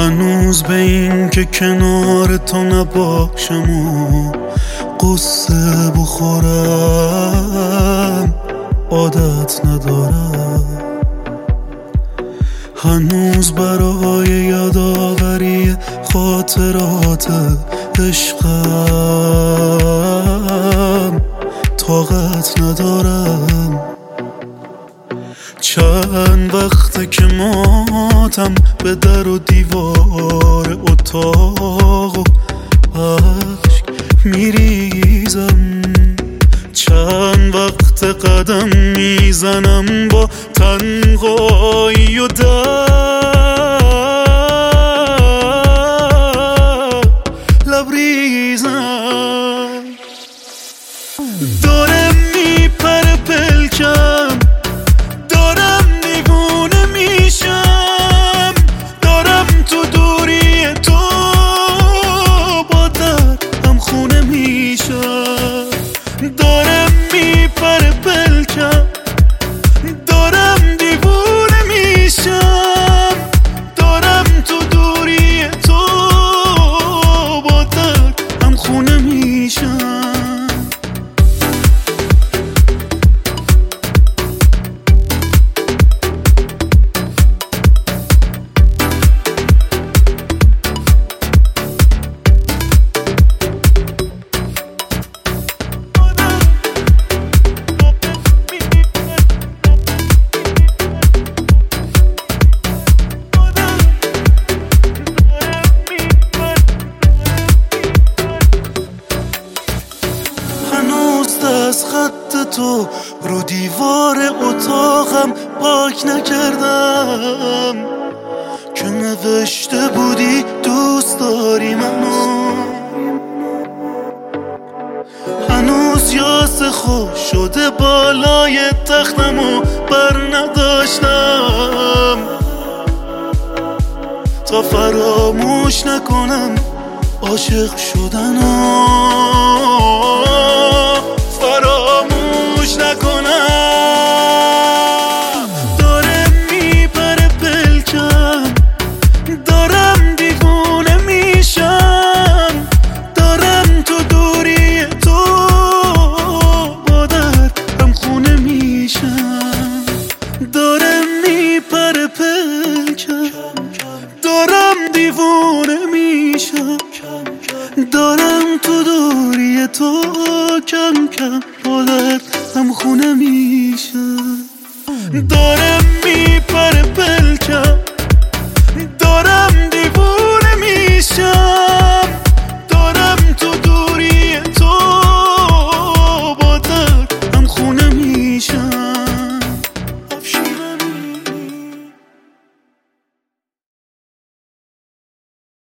هنوز به این که کنار تو نباشم و قصه بخورم عادت ندارم. هنوز برای یادآوری خاطرات عشقم طاقت ندارم. چند وقته که ماتم به در و دیوار اتاق و اشک میریزم. چند وقت قدم میزنم با تنهایی و لبریزم. داره میپره پلکم، دارم دیوونه میشم، دارم تو دوری تو با دردم خونه میشم. داره میپره پلکم، دارم دیوونه میشم، دارم تو دوری تو با دردم خونه میشم. از خط تو رو دیوار اتاقم پاک نکردم که نوشته بودی دوست داری منو. هنوز یاس خوش شده بالای تختمو بر نداشتم تا فراموش نکنم عاشق شدنو، فراموش نکنم. داره میپره پلکم، دارم دیوونه میشم، دارم تو دوری تو با دردم خونه میشم. داره میپره پلکم، دارم دیوونه میشم، دارم تو دوری تو کم کم با دردم خونه میشم. داره